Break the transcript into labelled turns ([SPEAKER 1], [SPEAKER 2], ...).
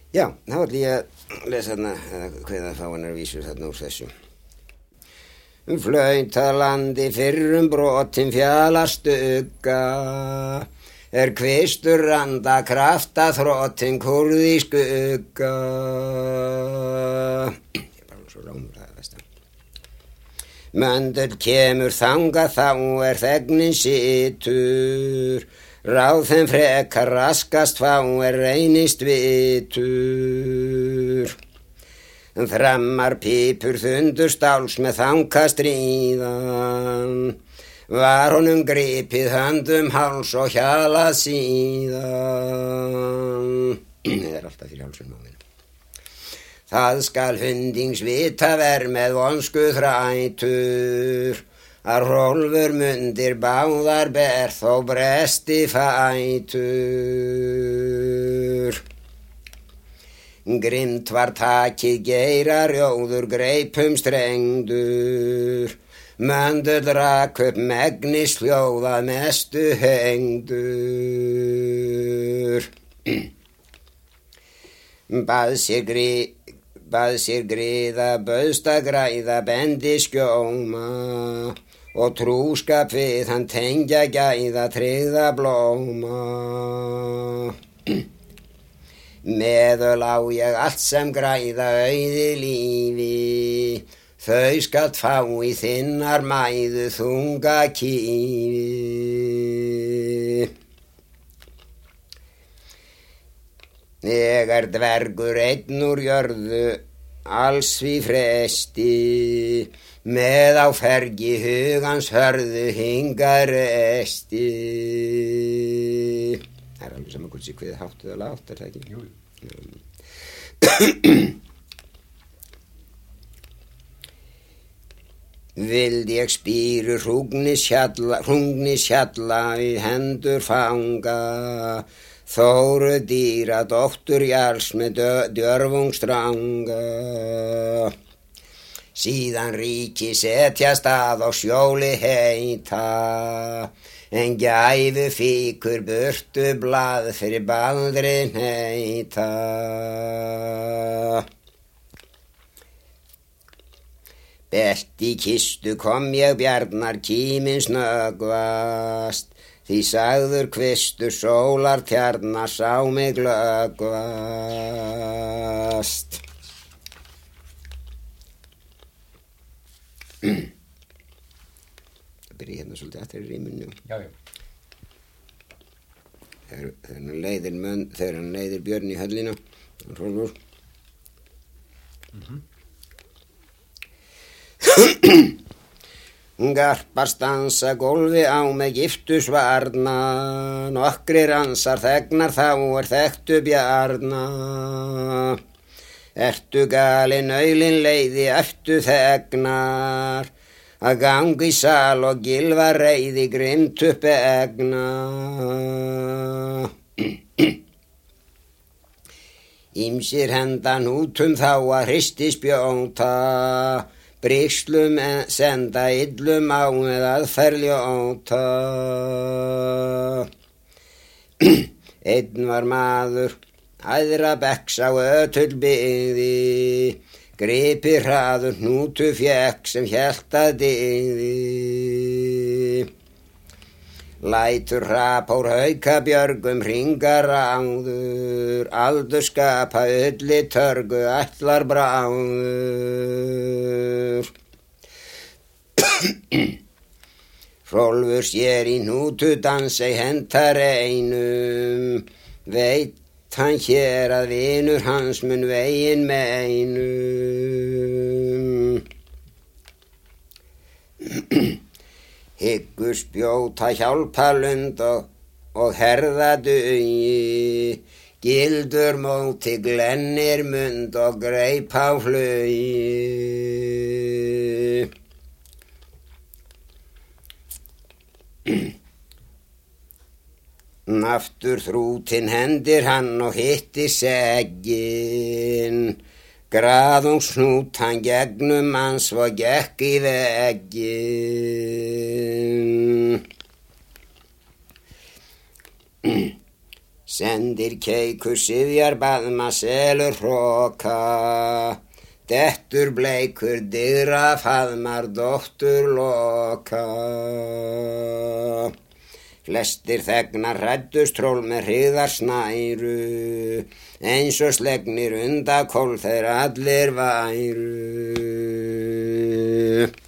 [SPEAKER 1] Já, þá ætlum ég að lesa þarna, hveða fáinnar vísur þarna úr þessu. Flautalandi fyrrum brotin fjalastugga, kvistur randa krafta þrotin kurði skugga. Ég bara svo rámur það, veist það. Möndul kemur þanga þá þegnin situr, ráð þeim frekar raskast fá reynist vitur. Þrammar pípur þundur stáls með þanga stríðan, var honum gripið höndum háls og hjalað síðan. Það alltaf fyrir hálsum á minn. Það skal hundings vita ver með vonsku þrætur, að Hrólfur mundir báðar ber þó bresti fætur. Grimmt var takið geirar rjóður greipum strengdur, Möndull rak upp megnis hljóðað mestu hengdur. Bað sér griða, bauðst að græða, bendi skjóma, og trúskap við hann tengja gæða, tryggða blóma. Meðöl á ég allt sem græða auði lífi, þau skalt fá í þinnar mæðu þunga kýfi. Ég dvergur einn úr jörðu, alls við fresti, með á fergi hugans hörðu hinga resti. Það alveg saman hvort sér hvað háttu eða látt, það ekki? Jú. Vild ég spýru hrungnisjalla í hendur fanga, Þóru dýra dóttur Jarls með djörfung stranga. Síðan ríki setjast að á sjóli heita, en gæfu fíkur burtu blað fyrir baldrin heita. Belt í kistu kom ég bjarnar kíminn snöggvast, því sagður kvistur sólar tjarna sá mig glöggvast. Það byrja hérna svolítið aftur í ríminu.
[SPEAKER 2] Já.
[SPEAKER 1] Þegar hann leiðir Björn í höllina, Hrólfur. Garpar stansa gólfi á með giftu svarna, nokkrir ansar þegnar þá þekktu bjarna. Ertu galinn aulinn leiði eftu þegnar, að gangi í sal og gilva reiði grimmt upp egna. Ýmsir henda hnútum þá að hristi spjóta, brigslum senda illum á með aðferðljóta. Einn var maður, æðra bekks á ötull byggði, gripi hraður hnútu fékk sem hélt að dygði. Lætur hrap úr haukabjörgum hringar áður, aldur skapa ulli törgu ætlar bráður. Hrólfur sér í hnútu dansa í hentar einum, veit hann hér að vinur hans mun veginn meinum. Hyggur spjóta hjálpa lund og herða dugi, gildur móti glennir mund og greip á flugi. Aftur þrútin hendir hann og hittir seggin, graðungshnút hann gegnum hans og gekk í veggin. Sendir keikur sifjar baðma selur hroka, dettur bleikur digra faðmar dóttur loka. Flestir þegnar hræddust tról með hryggðarsnæru, eins og slegnir undakól þeir allir væru.